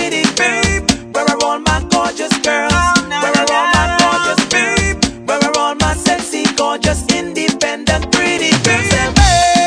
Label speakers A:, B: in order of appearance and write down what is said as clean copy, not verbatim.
A: pretty girls? Where are all my gorgeous girls? Where are all my gorgeous girls? Where are all my sexy, gorgeous, independent, pretty girls? Say, hey.